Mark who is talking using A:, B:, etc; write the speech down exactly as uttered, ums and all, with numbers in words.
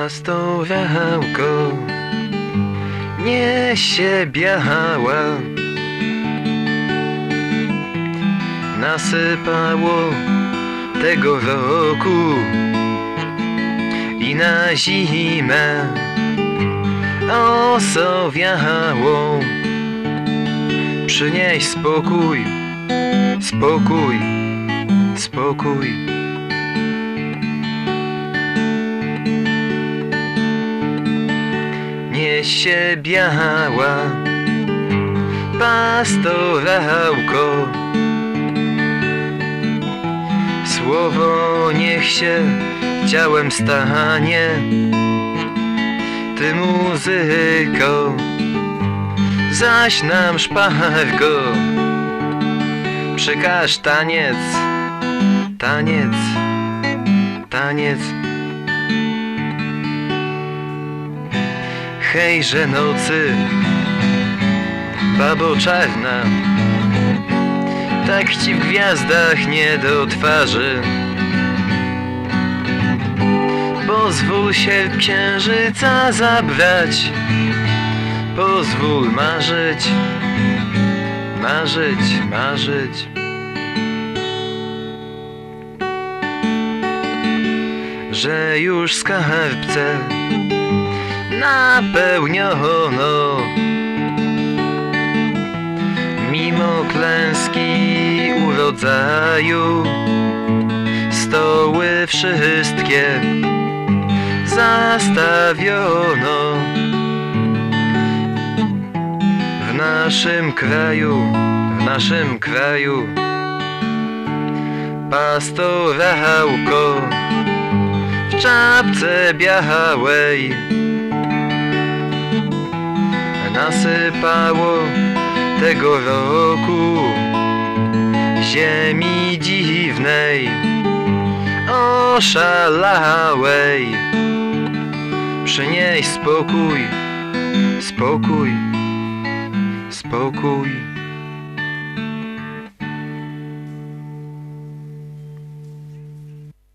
A: Pastorełko niesie biała, nasypało tego roku i na zimę osowiało. Przynieś spokój, spokój, spokój. Niesie biała pastorałko, słowo niech się ciałem stanie. Ty muzyko, zaś nam szpargo, przykaż taniec, taniec, taniec. Hejże nocy, babo czarna, tak ci w gwiazdach nie do twarzy. Pozwól się księżyca zabrać, pozwól marzyć, marzyć, marzyć. Że już skarbce napełniono, mimo klęski urodzaju, stoły wszystkie zastawiono. W naszym kraju, w naszym kraju pastorałko w czapce białej nasypało tego roku ziemi dziwnej, oszalałej. Przynieś spokój, spokój, spokój.